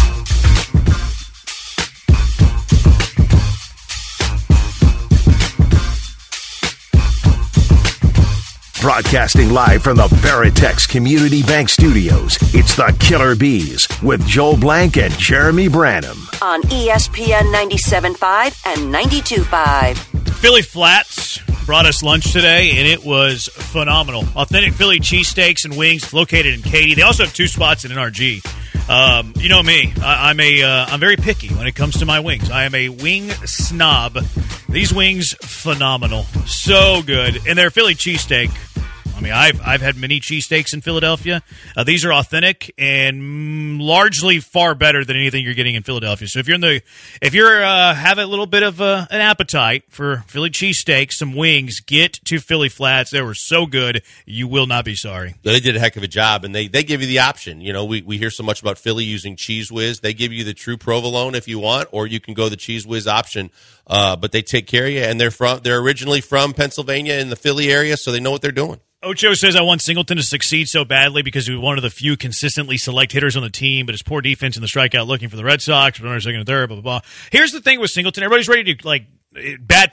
Broadcasting live from the Veritex Community Bank Studios, it's the Killer Bees with Joel Blank and Jeremy Branham. On ESPN 97.5 and 92.5. Philly Flats brought us lunch today, and it was phenomenal. Authentic Philly cheesesteaks and wings located in Katy. They also have 2 spots in NRG. You know me. I'm very picky when it comes to my wings. I am a wing snob. These wings, phenomenal. So good. And they're Philly cheesesteak. I mean, I've had many cheesesteaks in Philadelphia. These are authentic and largely far better than anything you're getting in Philadelphia. So if you're have a little bit of an appetite for Philly cheesesteaks, some wings, get to Philly Flats. They were so good, you will not be sorry. They did a heck of a job, and they give you the option. You know, we hear so much about Philly using Cheese Whiz. They give you the true provolone if you want, or you can go the Cheese Whiz option. But they take care of you, and they're originally from Pennsylvania in the Philly area, so they know what they're doing. Ocho says, I want Singleton to succeed so badly because he was one of the few consistently select hitters on the team, but his poor defense in the strikeout looking for the Red Sox, runners second and third, blah, blah, blah. Here's the thing with Singleton. Everybody's ready to, bad play.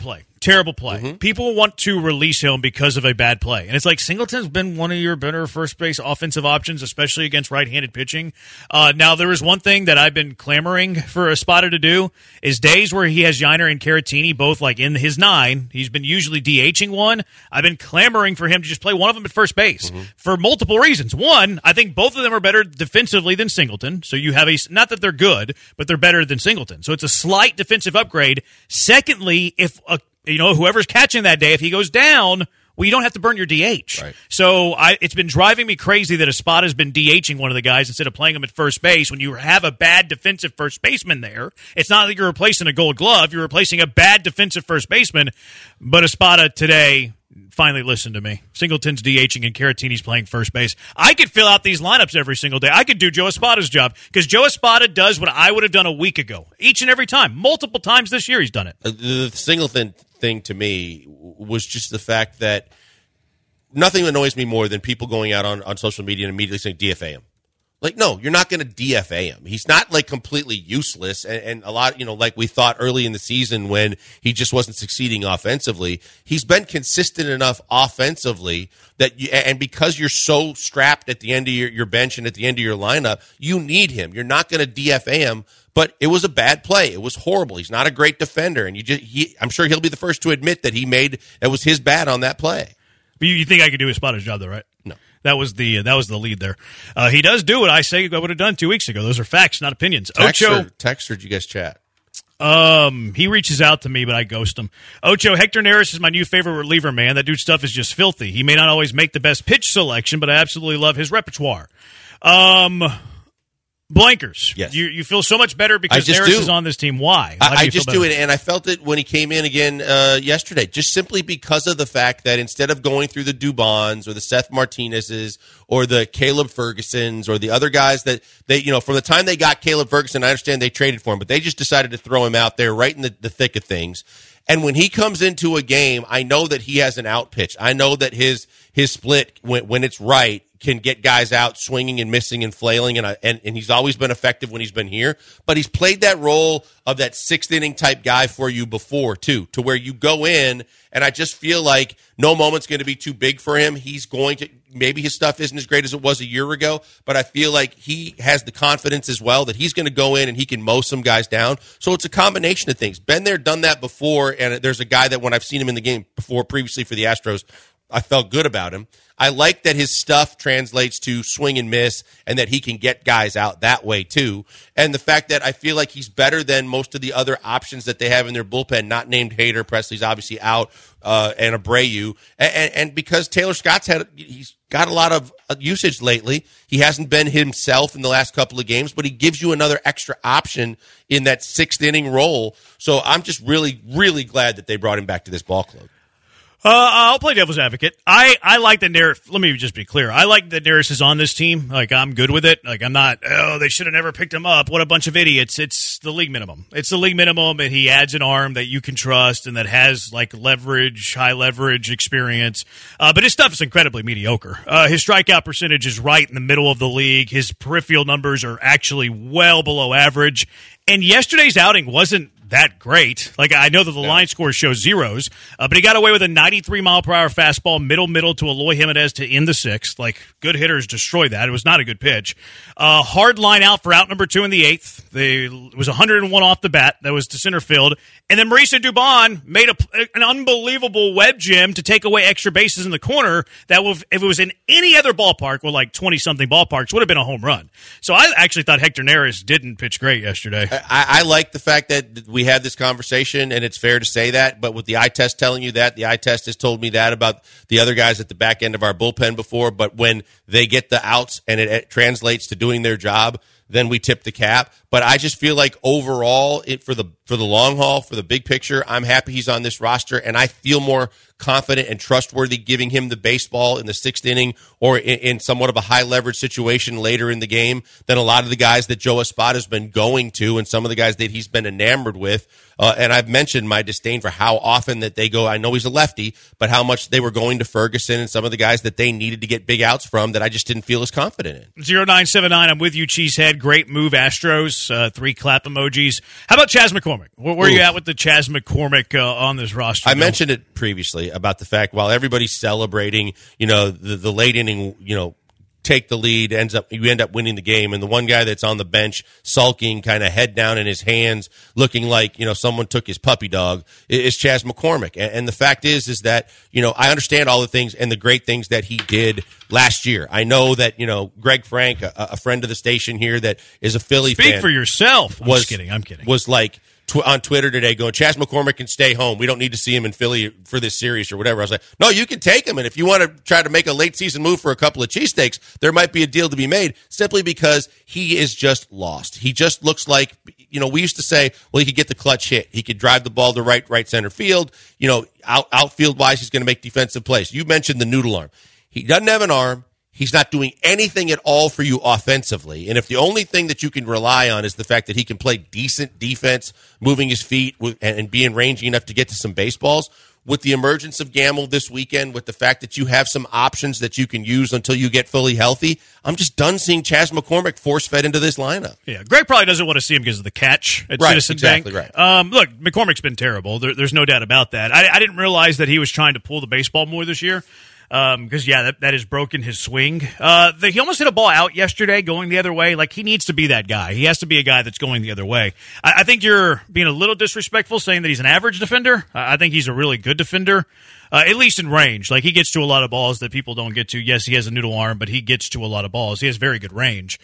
terrible play. People want to release him because of a bad play. And it's like Singleton's been one of your better first base offensive options, especially against right-handed pitching. Now, there is one thing that I've been clamoring for Espada to do is days where he has Yiner and Caratini both like in his 9. He's been usually DHing one. I've been clamoring for him to just play one of them at first base for multiple reasons. One, I think both of them are better defensively than Singleton. So you have not that they're good, but they're better than Singleton. So it's a slight defensive upgrade. Secondly, if whoever's catching that day, if he goes down, well, you don't have to burn your DH. Right. So it's been driving me crazy that Espada's been DHing one of the guys instead of playing him at first base. When you have a bad defensive first baseman there, it's not like you're replacing a Gold Glove. You're replacing a bad defensive first baseman. But Espada today finally listened to me. Singleton's DHing and Caratini's playing first base. I could fill out these lineups every single day. I could do Joe Espada's job because Joe Espada does what I would have done a week ago. Each and every time. Multiple times this year he's done it. The Singleton thing to me was just the fact that nothing annoys me more than people going out on social media and immediately saying DFA him. Like, no, you're not going to DFA him. He's not like completely useless. And a lot, like we thought early in the season when he just wasn't succeeding offensively, he's been consistent enough offensively that and because you're so strapped at the end of your bench and at the end of your lineup, you need him. You're not going to DFA him. But it was a bad play. It was horrible. He's not a great defender, and I'm sure he'll be the first to admit that it was his bad on that play. But you think I could do Espada's job, though, right? No. That was the lead there. He does do what I say I would have done 2 weeks ago. Those are facts, not opinions. Text or did you guys chat? He reaches out to me, but I ghost him. Ocho, Hector Neris is my new favorite reliever, man. That dude's stuff is just filthy. He may not always make the best pitch selection, but I absolutely love his repertoire. Blankers. Yes. You feel so much better because Neris is on this team. Why? I just do it, and I felt it when he came in again yesterday, just simply because of the fact that instead of going through the Dubons or the Seth Martinez's or the Caleb Fergusons or the other guys that they, from the time they got Caleb Ferguson, I understand they traded for him, but they just decided to throw him out there right in the thick of things. And when he comes into a game, I know that he has an out pitch. I know that his split, when it's right, can get guys out swinging and missing and flailing, and he's always been effective when he's been here. But he's played that role of that sixth inning type guy for you before, too, to where you go in, and I just feel like no moment's going to be too big for him. He's going to – maybe his stuff isn't as great as it was a year ago, but I feel like he has the confidence as well that he's going to go in and he can mow some guys down. So it's a combination of things. Been there, done that before, and there's a guy that when I've seen him in the game before previously for the Astros, I felt good about him. I like that his stuff translates to swing and miss and that he can get guys out that way too. And the fact that I feel like he's better than most of the other options that they have in their bullpen, not named Hader. Presley's obviously out, and Abreu. And because Taylor Scott's he's got a lot of usage lately. He hasn't been himself in the last couple of games, but he gives you another extra option in that sixth inning role. So I'm just really, really glad that they brought him back to this ball club. I'll play devil's advocate. I like that Neris. Let me just be clear. I like that Neris is on this team. Like, I'm good with it. Like, I'm not, they should have never picked him up. What a bunch of idiots. It's the league minimum. It's the league minimum, and he adds an arm that you can trust and that has, like, leverage, high leverage experience. But his stuff is incredibly mediocre. His strikeout percentage is right in the middle of the league. His peripheral numbers are actually well below average. And yesterday's outing wasn't that great. Like, I know that the line score shows zeros, but he got away with a 93-mile-per-hour fastball, middle to Eloy Jimenez to end the sixth. Like, good hitters destroy that. It was not a good pitch. Hard line out for out number 2 in the eighth. It was 101 off the bat. That was to center field. And then Mauricio Dubon made an unbelievable web gem to take away extra bases in the corner that if it was in any other ballpark, or like 20-something ballparks, would have been a home run. So I actually thought Hector Neris didn't pitch great yesterday. I like the fact that we had this conversation, and it's fair to say that, but with the eye test telling you that, the eye test has told me that about the other guys at the back end of our bullpen before, but when they get the outs and it translates to doing their job, then we tip the cap. But I just feel like overall, for the long haul, for the big picture, I'm happy he's on this roster, and I feel more confident and trustworthy giving him the baseball in the sixth inning or in somewhat of a high leverage situation later in the game than a lot of the guys that Joe Espada has been going to and some of the guys that he's been enamored with. And I've mentioned my disdain for how often that they go, I know he's a lefty, but how much they were going to Ferguson and some of the guys that they needed to get big outs from that I just didn't feel as confident in. 0979, I'm with you, Cheesehead. Great move, Astros. 3 clap emojis. How about Chas McCormick? Where are you at with the Chas McCormick on this roster? I mentioned it previously about the fact while everybody's celebrating, the late inning, take the lead, you end up winning the game, and the one guy that's on the bench sulking, kind of head down in his hands, looking like someone took his puppy dog, is Chas McCormick. And the fact is that I understand all the things and the great things that he did last year. I know that Greg Frank, a friend of the station here that is a Philly fan. Speak for yourself. I'm kidding. Was like on Twitter today going, Chas McCormick can stay home. We don't need to see him in Philly for this series or whatever. I was like, no, you can take him. And if you want to try to make a late season move for a couple of cheesesteaks, there might be a deal to be made simply because he is just lost. He just looks like, we used to say, well, he could get the clutch hit. He could drive the ball to right center field. Outfield wise, he's going to make defensive plays. You mentioned the noodle arm. He doesn't have an arm. He's not doing anything at all for you offensively. And if the only thing that you can rely on is the fact that he can play decent defense, moving his feet and being rangy enough to get to some baseballs, with the emergence of Gamble this weekend, with the fact that you have some options that you can use until you get fully healthy, I'm just done seeing Chas McCormick force-fed into this lineup. Yeah, Greg probably doesn't want to see him because of the catch at Citizens Bank. Right. Look, McCormick's been terrible. There's no doubt about that. I didn't realize that he was trying to pull the baseball more this year. Because that has broken his swing. He almost hit a ball out yesterday going the other way. Like, he needs to be that guy. He has to be a guy that's going the other way. I think you're being a little disrespectful saying that he's an average defender. I think he's a really good defender, at least in range. Like, he gets to a lot of balls that people don't get to. Yes, he has a noodle arm, but he gets to a lot of balls. He has very good range.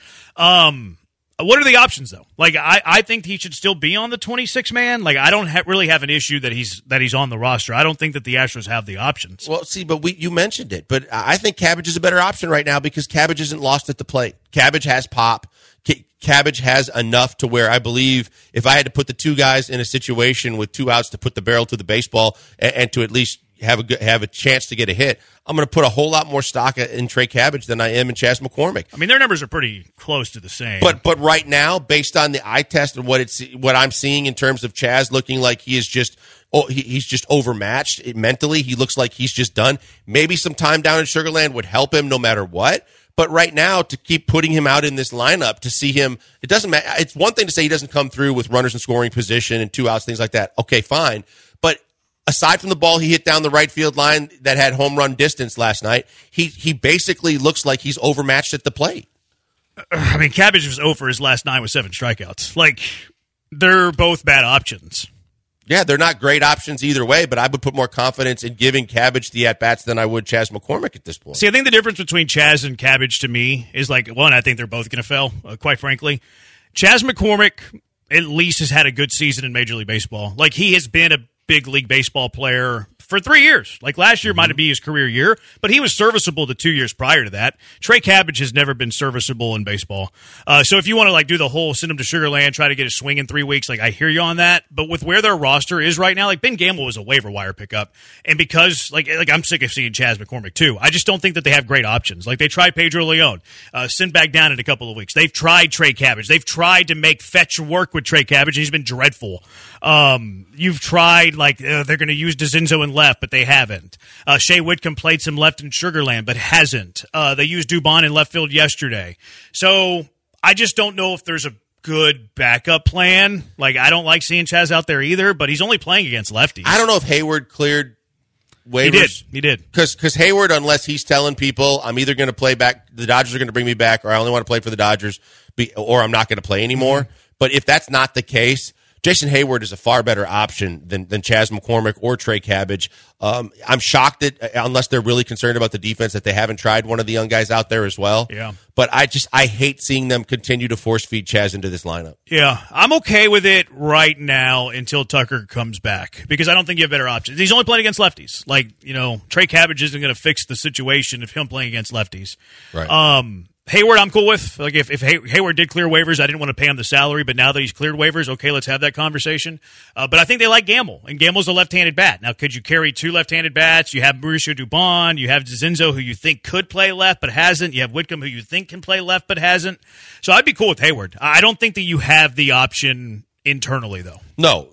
What are the options, though? Like, I think he should still be on the 26-man. Like, I don't really have an issue that he's on the roster. I don't think that the Astros have the options. Well, see, but you mentioned it. But I think Cabbage is a better option right now because Cabbage isn't lost at the plate. Cabbage has pop. Cabbage has enough to where I believe if I had to put the two guys in a situation with 2 outs to put the barrel to the baseball and to at least have a chance to get a hit, I'm going to put a whole lot more stock in Trey Cabbage than I am in Chas McCormick. I mean, their numbers are pretty close to the same. But right now, based on the eye test and what I'm seeing in terms of Chas looking like he is just he's just overmatched mentally. He looks like he's just done. Maybe some time down in Sugar Land would help him no matter what. But right now, to keep putting him out in this lineup, to see him, it doesn't matter. It's one thing to say he doesn't come through with runners in scoring position and 2 outs, things like that. Okay, fine. But aside from the ball he hit down the right field line that had home run distance last night, he basically looks like he's overmatched at the plate. I mean, Cabbage was 0 for his last 9 with 7 strikeouts. Like, they're both bad options. Yeah, they're not great options either way, but I would put more confidence in giving Cabbage the at-bats than I would Chas McCormick at this point. See, I think the difference between Chas and Cabbage to me is, like, one, I think they're both going to fail, quite frankly. Chas McCormick at least has had a good season in Major League Baseball. Like, he has been a big league baseball player for 3 years. Like, last year might be his career year, but he was serviceable the 2 years prior to that. Trey Cabbage has never been serviceable in baseball. So if you want to, like, do the whole send him to Sugar Land, try to get a swing in 3 weeks, like, I hear you on that. But with where their roster is right now, like, Ben Gamble was a waiver wire pickup. And because, like I'm sick of seeing Chas McCormick, too. I just don't think that they have great options. Like, they tried Pedro Leon, sent back down in a couple of weeks. They've tried Trey Cabbage. They've tried to make Fetch work with Trey Cabbage. He's been dreadful. You've tried, like, they're going to use DeCinzo in left, but they haven't. Shea Whitcomb played some left in Sugar Land, but hasn't. They used Dubon in left field yesterday. So I just don't know if there's a good backup plan. Like, I don't like seeing Chas out there either, but he's only playing against lefties. I don't know if Hayward cleared waivers. He did. Because Hayward, unless he's telling people, I'm either going to play back, the Dodgers are going to bring me back, or I only want to play for the Dodgers, or I'm not going to play anymore. But if that's not the case, Jason Hayward is a far better option than Chas McCormick or Trey Cabbage. I'm shocked that, unless they're really concerned about the defense, that they haven't tried one of the young guys out there as well. Yeah. But I hate seeing them continue to force feed Chas into this lineup. Yeah, I'm okay with it right now until Tucker comes back because I don't think you have better options. He's only playing against lefties. Like, Trey Cabbage isn't going to fix the situation of him playing against lefties. Right. Hayward, I'm cool with. Like, if Hayward did clear waivers, I didn't want to pay him the salary, but now that he's cleared waivers, okay, let's have that conversation. But I think they like Gamble, and Gamble's a left-handed bat. Now, could you carry 2 left-handed bats? You have Mauricio Dubon. You have DeCinzo, who you think could play left but hasn't. You have Whitcomb, who you think can play left but hasn't. So I'd be cool with Hayward. I don't think that you have the option internally, though. No.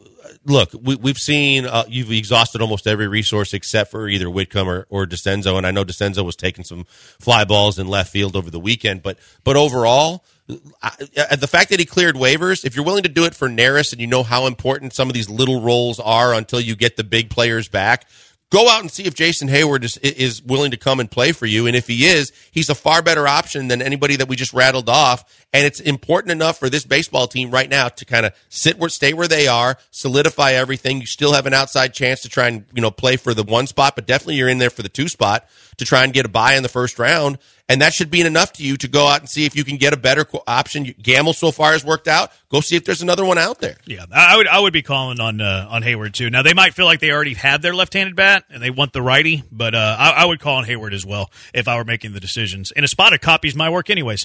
look, we've seen you've exhausted almost every resource except for either Whitcomb or DeCenzo, and I know DeCenzo was taking some fly balls in left field over the weekend. But overall, the fact that he cleared waivers, if you're willing to do it for Neris and you know how important some of these little roles are until you get the big players back, go out and see if Jason Hayward is willing to come and play for you. And if he is, he's a far better option than anybody that we just rattled off. And it's important enough for this baseball team right now to kind of stay where they are, solidify everything. You still have an outside chance to try and, play for the 1 spot, but definitely you're in there for the 2 spot to try and get a bye in the first round. And that should be enough to you to go out and see if you can get a better option. Gamble so far has worked out. Go see if there's another one out there. Yeah, I would be calling on Hayward too. Now they might feel like they already have their left-handed bat and they want the righty, but I would call on Hayward as well if I were making the decisions. And a spot of copies my work anyways.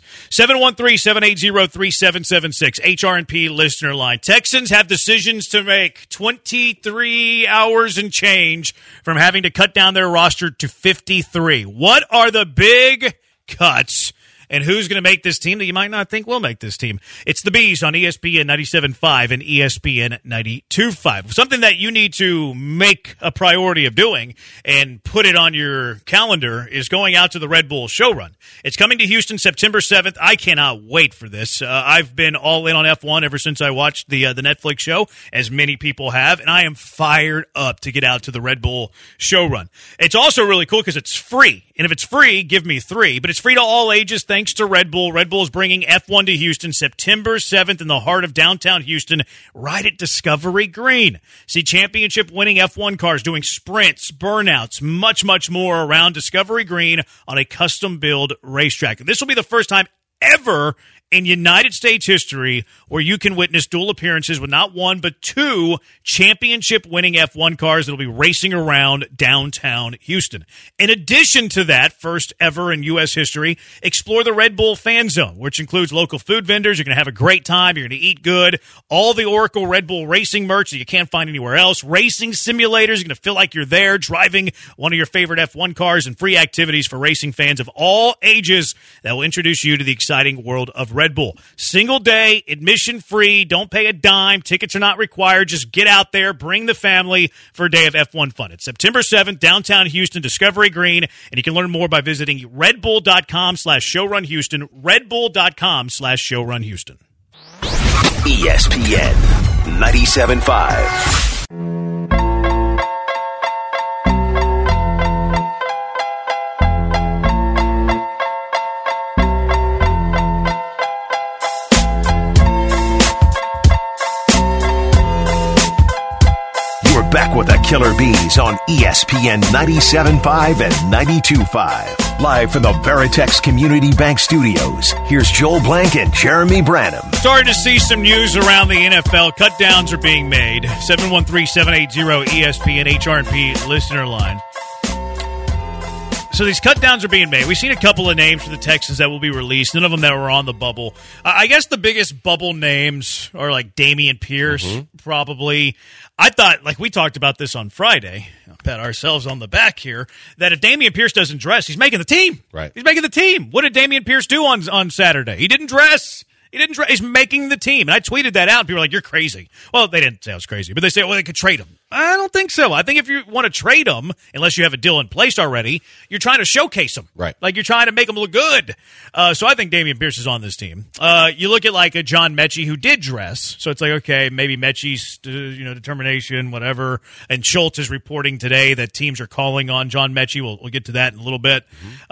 713-780-3776 HRNP listener line. Texans have decisions to make. 23 hours and change from having to cut down their roster to 53. What are the big cuts? And who's going to make this team that you might not think will make this team? It's the Bees on ESPN 97.5 and ESPN 92.5. Something that you need to make a priority of doing and put it on your calendar is going out to the Red Bull Show Run. It's coming to Houston September 7th. I cannot wait for this. I've been all in on F1 ever since I watched the Netflix show, as many people have, and I am fired up to get out to the Red Bull Show Run. It's also really cool because it's free. And if it's free, give me 3. But it's free to all ages thanks to Red Bull. Red Bull is bringing F1 to Houston September 7th in the heart of downtown Houston, right at Discovery Green. See championship-winning F1 cars doing sprints, burnouts, much, much more around Discovery Green on a custom-build racetrack. This will be the first time ever in United States history where you can witness dual appearances with not 1 but 2 championship-winning F1 cars that will be racing around downtown Houston. In addition to that, first ever in U.S. history, explore the Red Bull Fan Zone, which includes local food vendors. You're going to have a great time. You're going to eat good. All the Oracle Red Bull racing merch that you can't find anywhere else. Racing simulators. You're going to feel like you're there driving one of your favorite F1 cars, and free activities for racing fans of all ages that will introduce you to the exciting world of Red Bull. Single day, admission free, don't pay a dime, tickets are not required. Just get out there, bring the family for a day of F1 fun. It's September 7th, downtown Houston, Discovery Green, and you can learn more by visiting redbull.com/showrunhouston, redbull.com/showrunhouston. ESPN 97.5. Back with the Killer Bees on ESPN 97.5 and 92.5. Live from the Veritex Community Bank Studios, here's Joel Blank and Jeremy Branham. Starting to see some news around the NFL. Cutdowns are being made. 713-780-ESPN HRP listener line. So these cutdowns are being made. We've seen a couple of names for the Texans that will be released, none of them that were on the bubble. I guess the biggest bubble names are like Dameon Pierce, probably. I thought, like we talked about this on Friday, pat ourselves on the back here, that if Dameon Pierce doesn't dress, he's making the team. Right. He's making the team. What did Dameon Pierce do on Saturday? He didn't dress. He's making the team. And I tweeted that out, and people were like, you're crazy. Well, they didn't say I was crazy, but they say, well, they could trade him. I don't think so. I think if you want to trade him, unless you have a deal in place already, you're trying to showcase him. Right. Like you're trying to make him look good. So I think Dameon Pierce is on this team. You look at like a John Mechie who did dress. So it's like, okay, maybe Mechie's determination, whatever. And Schultz is reporting today that teams are calling on John Mechie. We'll get to that in a little bit.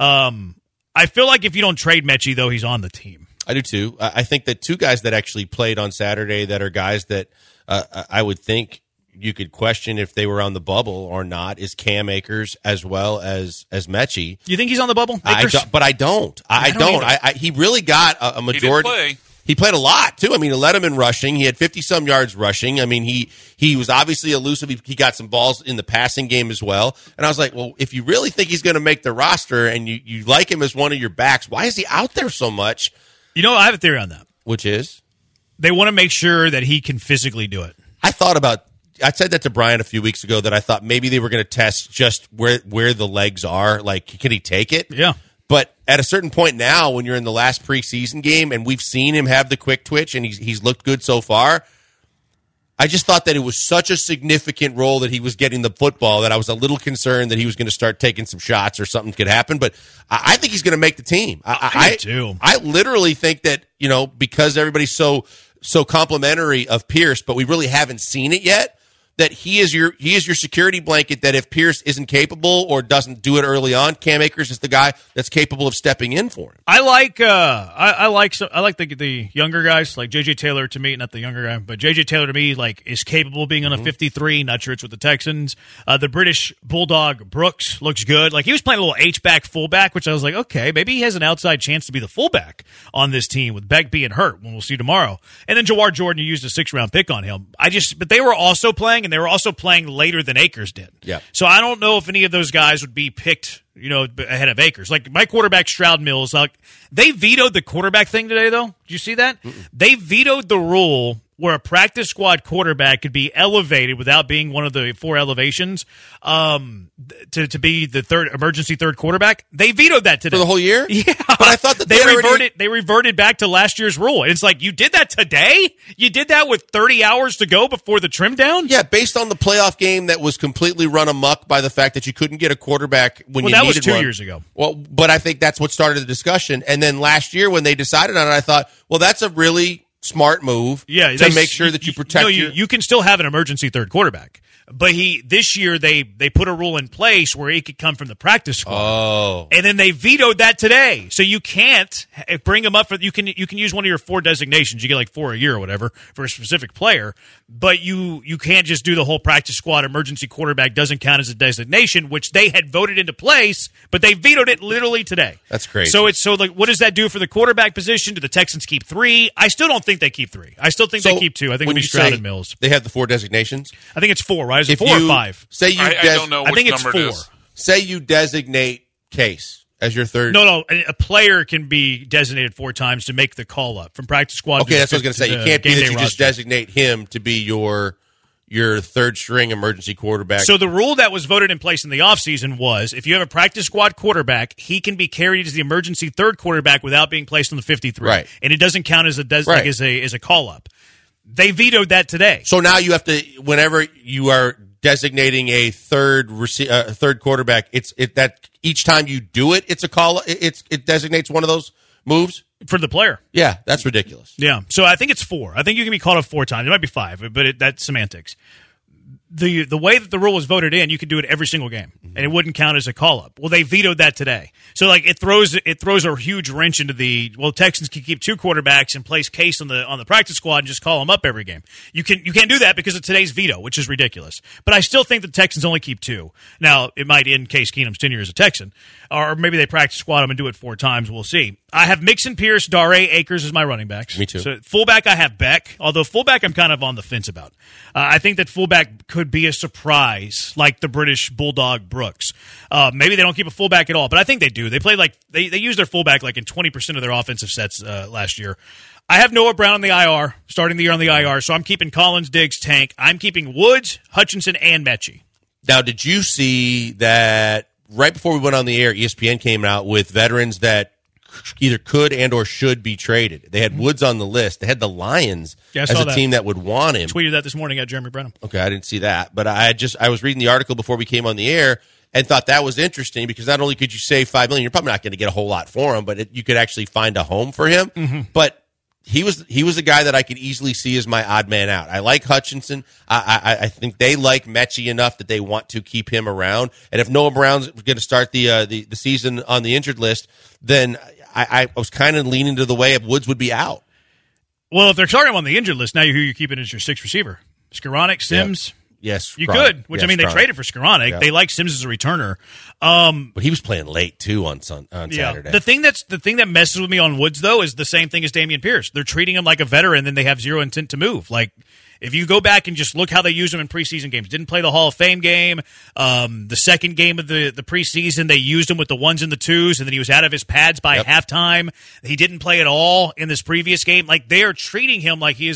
I feel like if you don't trade Mechie, though, he's on the team. I do too. I think that 2 guys that actually played on Saturday that are guys that I would think you could question if they were on the bubble or not is Cam Akers as well as Mechie. You think he's on the bubble? But I don't. I don't. He really got a majority. He did play. He played a lot, too. I mean, he led him in rushing. He had 50-some yards rushing. I mean, he was obviously elusive. He got some balls in the passing game as well. And I was like, well, if you really think he's going to make the roster and you like him as one of your backs, why is he out there so much? You know, I have a theory on that. Which is? They want to make sure that he can physically do it. I said that to Brian a few weeks ago that I thought maybe they were going to test just where the legs are. Like, can he take it? Yeah. But at a certain point now, when you're in the last preseason game and we've seen him have the quick twitch and he's looked good so far, I just thought that it was such a significant role that he was getting the football that I was a little concerned that he was going to start taking some shots or something could happen. But I think he's going to make the team. I do. I literally think that, because everybody's so complimentary of Pierce, but we really haven't seen it yet, that he is your security blanket, that if Pierce isn't capable or doesn't do it early on, Cam Akers is the guy that's capable of stepping in for him. I like the younger guys, like J.J. Taylor to me, not the younger guy, but J.J. Taylor to me is capable of being on a 53. Not sure it's with the Texans. The British Bulldog Brooks looks good. Like, he was playing a little H-back fullback, which I was like, okay, maybe he has an outside chance to be the fullback on this team with Beck being hurt, when we'll see tomorrow. And then Jawar Jordan, you used a 6th-round pick on him. But they were also playing, and they were also playing later than Akers did. Yeah. So I don't know if any of those guys would be picked, ahead of Akers. Like, my quarterback, Stroud Mills, they vetoed the quarterback thing today, though. Did you see that? Mm-mm. They vetoed the rule where a practice squad quarterback could be elevated without being one of the 4 elevations to be the emergency third quarterback. They vetoed that today. For the whole year? Yeah. But I thought that they reverted back to last year's rule. And it's like, you did that today? You did that with 30 hours to go before the trim down? Yeah, based on the playoff game that was completely run amok by the fact that you couldn't get a quarterback when you needed one. That was 2 years ago. Well, but I think that's what started the discussion. And then last year when they decided on it, I thought, well, that's a really smart move to make sure that you protect you can still have an emergency third quarterback. But this year they put a rule in place where he could come from the practice squad. Oh. And then they vetoed that today. So you can't bring him up for you can use one of your 4 designations. You get like 4 a year or whatever for a specific player, but you can't just do the whole practice squad emergency quarterback doesn't count as a designation, which they had voted into place, but they vetoed it literally today. That's crazy. So what does that do for the quarterback position? Do the Texans keep 3? I still don't think they keep 3. I still think they keep 2. I think it'll be Stroud and Mills. They have the 4 designations? I think it's 4, right? Is it 4 or 5? I don't know which I think it's number 4. it is. Say you designate Case as your third. No. A player can be designated 4 times to make the call up from practice squad. Okay, that's what I was going to say. You can't be that you just designate him to be your third string emergency quarterback. So the rule that was voted in place in the offseason was if you have a practice squad quarterback, he can be carried as the emergency third quarterback without being placed on the 53. Right. And it doesn't count as a call up. They vetoed that today. So now you have to, whenever you are designating a third quarterback, that each time you do it, it's a call. It designates one of those moves for the player. Yeah, that's ridiculous. Yeah, so I think it's 4. I think you can be called up 4 times. It might be 5, but that's semantics. The way that the rule was voted in, you could do it every single game, and it wouldn't count as a call up. Well, they vetoed that today, so it throws a huge wrench into Texans can keep 2 quarterbacks and place Case on the practice squad and just call them up every game. You can't do that because of today's veto, which is ridiculous. But I still think the Texans only keep 2. Now it might end Case Keenum's tenure as a Texan, or maybe they practice squad him and do it 4 times. We'll see. I have Mixon, Pierce, Dare, Akers as my running backs. Me too. So fullback, I have Beck. Although fullback, I'm kind of on the fence about. I think that fullback could be a surprise, like the British Bulldog Brooks. Maybe they don't keep a fullback at all, but I think they do. They play they use their fullback in 20% of their offensive sets last year. I have Noah Brown on the IR, starting the year on the IR, so I'm keeping Collins, Diggs, Tank. I'm keeping Woods, Hutchinson, and Mechie. Now, did you see that right before we went on the air, ESPN came out with veterans that either could and or should be traded? They had Woods on the list. They had the Lions as a team that would want him. Tweeted that this morning at Jeremy Brenham. Okay, I didn't see that, but I was reading the article before we came on the air and thought that was interesting because not only could you save $5 million, you're probably not going to get a whole lot for him, but you could actually find a home for him. Mm-hmm. But he was a guy that I could easily see as my odd man out. I like Hutchinson. I think they like Mechie enough that they want to keep him around. And if Noah Brown's going to start the season on the injured list, then I was kind of leaning to the way of Woods would be out. Well, if they're starting him on the injured list, now who you're keeping as your 6th receiver? Skoranek, Sims? Yep. Yes. You could, which they traded for Skoranek. Yep. They like Sims as a returner. But he was playing late, too, on Saturday. The thing that messes with me on Woods, though, is the same thing as Dameon Pierce. They're treating him like a veteran, then they have zero intent to move. If you go back and just look how they used him in preseason games, didn't play the Hall of Fame game. The second game of the preseason, they used him with the 1s and the 2s, and then he was out of his pads by halftime. He didn't play at all in this previous game. They are treating him like he is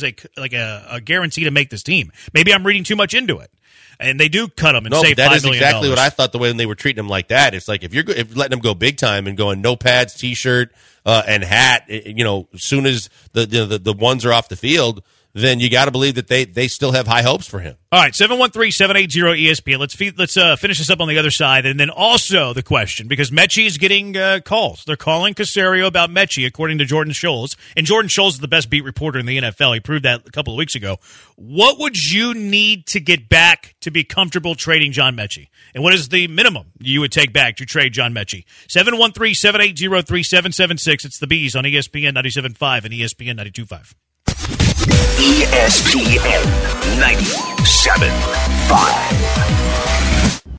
a guarantee to make this team. Maybe I'm reading too much into it. And they do cut him and save $5 million. That is exactly what I thought the way when they were treating him like that. It's like if you're letting him go big time and going no pads, T-shirt, and hat, as soon as the ones are off the field, then you got to believe that they still have high hopes for him. All right, 713-780-ESPN. Let's finish this up on the other side. And then also the question, because Mechie's getting calls. They're calling Caserio about Mechie, according to Jordan Scholes. And Jordan Scholes is the best beat reporter in the NFL. He proved that a couple of weeks ago. What would you need to get back to be comfortable trading John Mechie? And what is the minimum you would take back to trade John Mechie? 713-780-3776. It's the Bees on ESPN 97.5 and ESPN 92.5. ESPN 97.5.